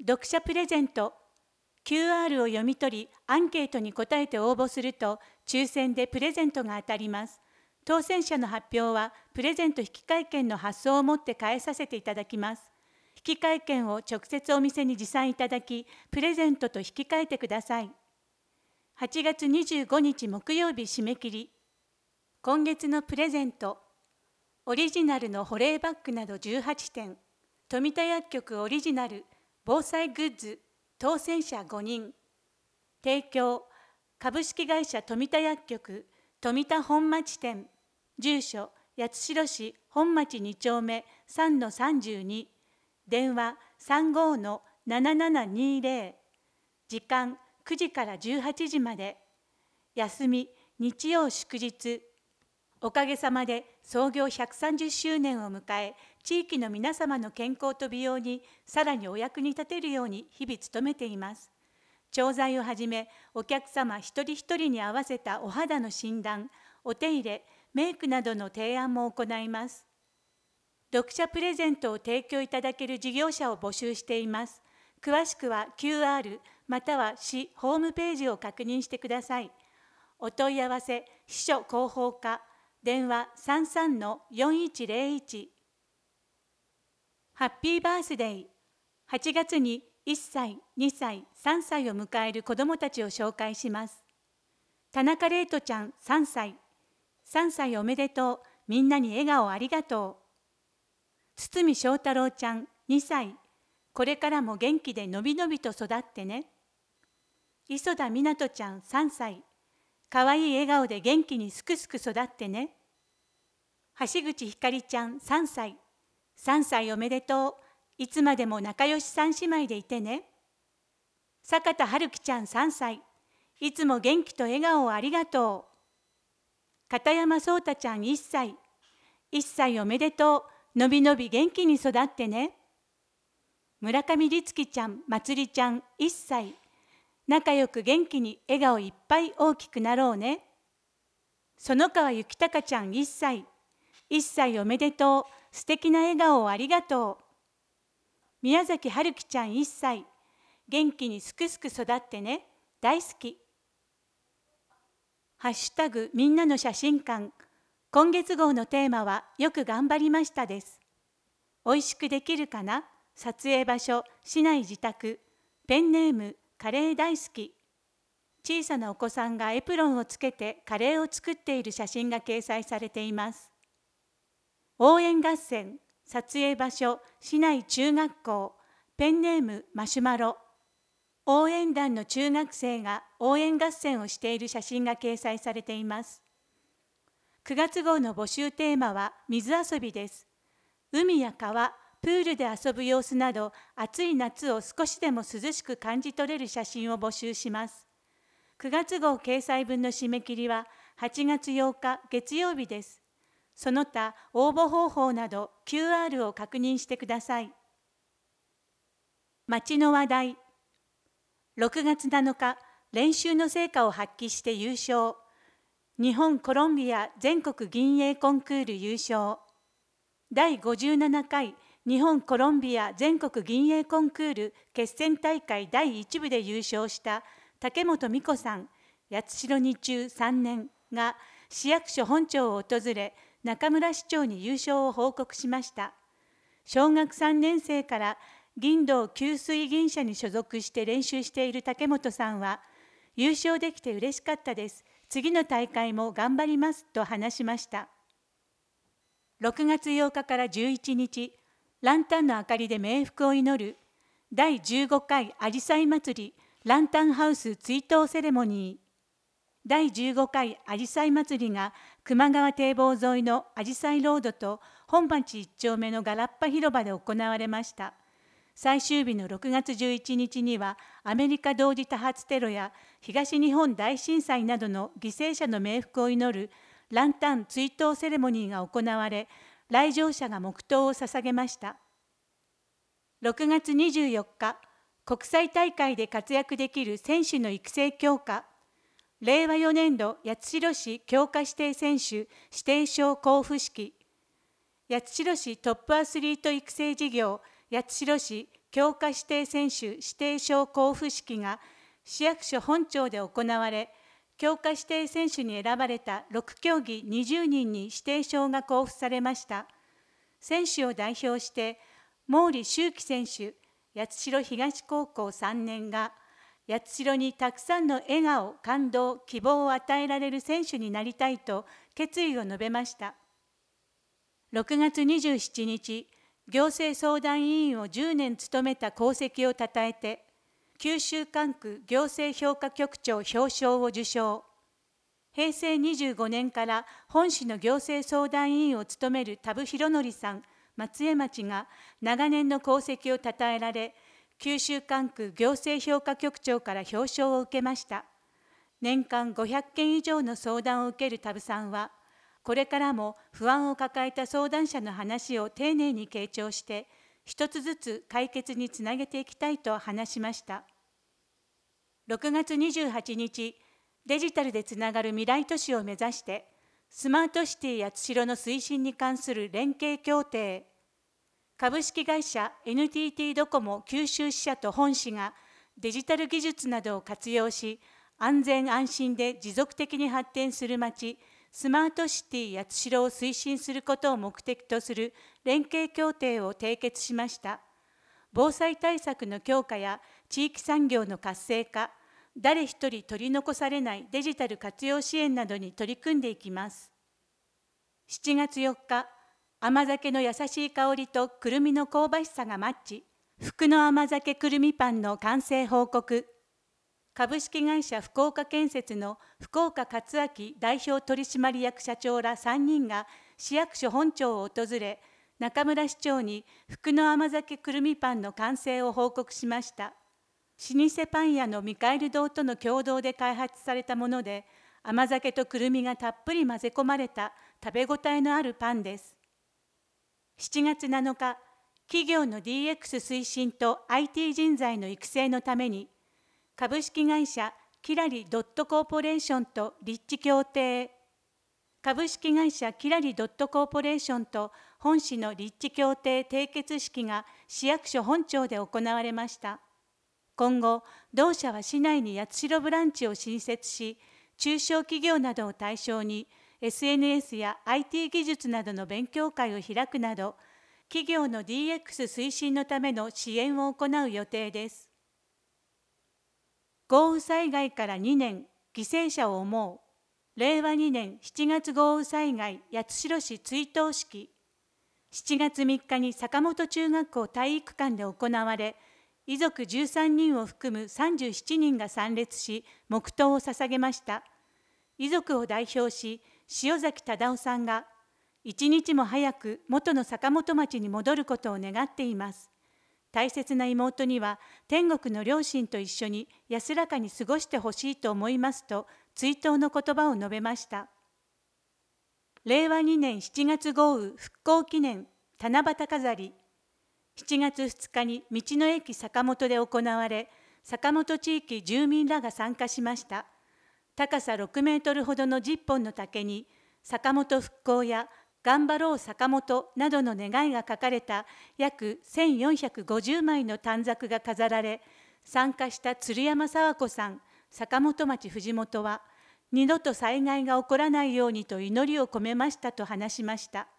読者プレゼント。QR を読み取り、アンケートに答えて応募すると、抽選でプレゼントが当たります。当選者の発表は、プレゼント引換券の発送をもって返させていただきます。引換券を直接お店に持参いただき、プレゼントと引き換えてください。8月25日木曜日締め切り。今月のプレゼント。オリジナルの保冷バッグなど18点。富田薬局オリジナル防災グッズ当選者5人。提供株式会社富田薬局富田本町店。住所八代市本町2丁目 3-32。電話35-7720。時間9時から18時まで。休み日曜祝日。おかげさまで創業130周年を迎え、地域の皆様の健康と美容にさらにお役に立てるように日々努めています。調剤をはじめ、お客様一人一人に合わせたお肌の診断、お手入れ、メイクなどの提案も行います。読者プレゼントを提供いただける事業者を募集しています。詳しくは QR または市ホームページを確認してください。お問い合わせ、秘書広報課、電話33-4101。ハッピーバースデー。8月に1歳、2歳、3歳を迎える子どもたちを紹介します。田中玲斗ちゃん3歳。3歳おめでとう。みんなに笑顔ありがとう。堤翔太郎ちゃん2歳。これからも元気でのびのびと育ってね。磯田湊斗ちゃん3歳。かわいい笑顔で元気にすくすく育ってね。橋口ひかりちゃん3歳。3歳おめでとう。いつまでも仲良し三姉妹でいてね。坂田春樹ちゃん3歳。いつも元気と笑顔をありがとう。片山壮太ちゃん1歳。1歳おめでとう。のびのび元気に育ってね。村上律樹ちゃん、まつりちゃん1歳。仲良く元気に笑顔いっぱい大きくなろうね。園川幸隆ちゃん1歳。1歳おめでとう。素敵な笑顔をありがとう。宮崎春樹ちゃん1歳。元気にすくすく育ってね。大好き。ハッシュタグみんなの写真館。今月号のテーマはよく頑張りましたです。おいしくできるかな。撮影場所、市内自宅。ペンネーム、カレー大好き。小さなお子さんがエプロンをつけてカレーを作っている写真が掲載されています。応援合戦、撮影場所、市内中学校。ペンネーム、マシュマロ。応援団の中学生が応援合戦をしている写真が掲載されています。9月号の募集テーマは水遊びです。海や川、プールで遊ぶ様子など、暑い夏を少しでも涼しく感じ取れる写真を募集します。9月号掲載分の締め切りは8月8日月曜日です。その他応募方法など QR を確認してください。街の話題。6月7日、練習の成果を発揮して優勝。日本コロンビア全国銀泳コンクール優勝。第57回日本コロンビア全国銀泳コンクール決選大会第1部で優勝した竹本美子さん、八代二中3年が市役所本庁を訪れ、中村市長に優勝を報告しました。小学3年生から銀道給水銀社に所属して練習している竹本さんは、優勝できて嬉しかったです。次の大会も頑張りますと話しました。6月8日から11日、ランタンの明かりで冥福を祈る第15回あじさい祭りランタンハウス追悼セレモニー。第15回あじさい祭りが球磨川堤防沿いのあじさいロードと本町1丁目のガラッパ広場で行われました。最終日の6月11日にはアメリカ同時多発テロや東日本大震災などの犠牲者の冥福を祈るランタン追悼セレモニーが行われ、来場者が黙祷を捧げました。6月24日、国際大会で活躍できる選手の育成強化。令和4年度八代市強化指定選手指定証交付式。八代市トップアスリート育成事業八代市強化指定選手指定証交付式が市役所本庁で行われ、強化指定選手に選ばれた6競技20人に指定証が交付されました。選手を代表して、毛利秀輝選手、八代東高校3年が、八代にたくさんの笑顔、感動、希望を与えられる選手になりたいと決意を述べました。6月27日、行政相談委員を10年務めた功績をたたえて、九州管区行政評価局長表彰を受賞。平成25年から本市の行政相談委員を務める田部博則さん、松江町が長年の功績をたたえられ、九州管区行政評価局長から表彰を受けました。年間500件以上の相談を受ける田部さんは、これからも不安を抱えた相談者の話を丁寧に傾聴して、一つずつ解決につなげていきたいと話しました。6月28日、デジタルでつながる未来都市を目指して、スマートシティ八代の推進に関する連携協定、株式会社 NTT ドコモ九州支社と本市がデジタル技術などを活用し、安全安心で持続的に発展する街、スマートシティ八代を推進することを目的とする連携協定を締結しました。防災対策の強化や地域産業の活性化、誰一人取り残されないデジタル活用支援などに取り組んでいきます。7月4日、甘酒の優しい香りとくるみの香ばしさがマッチ、福の甘酒くるみパンの完成報告。株式会社福岡建設の福岡克明代表取締役社長ら3人が市役所本庁を訪れ、中村市長に福の甘酒くるみパンの完成を報告しました。老舗パン屋のミカエル堂との共同で開発されたもので、甘酒とくるみがたっぷり混ぜ込まれた食べ応えのあるパンです。7月7日、企業の DX 推進と IT 人材の育成のために、株式会社キラリドットコーポレーションと立地協定、株式会社キラリドットコーポレーションと本市の立地協定締結式が市役所本庁で行われました。今後、同社は市内に八代ブランチを新設し、中小企業などを対象に SNS や IT 技術などの勉強会を開くなど、企業の DX 推進のための支援を行う予定です。豪雨災害から2年、犠牲者を思う。令和2年7月豪雨災害八代市追悼式。7月3日に坂本中学校体育館で行われ、遺族13人を含む37人が参列し、黙祷を捧げました。遺族を代表し、塩崎忠夫さんが、一日も早く元の坂本町に戻ることを願っています。大切な妹には、天国の両親と一緒に安らかに過ごしてほしいと思いますと、追悼の言葉を述べました。令和2年7月豪雨復興記念七夕飾り。7月2日に道の駅坂本で行われ、坂本地域住民らが参加しました。高さ6メートルほどの10本の竹に、坂本復興や頑張ろう坂本などの願いが書かれた約1450枚の短冊が飾られ、参加した鶴山佐和子さん、坂本町藤本は、二度と災害が起こらないようにと祈りを込めましたと話しました。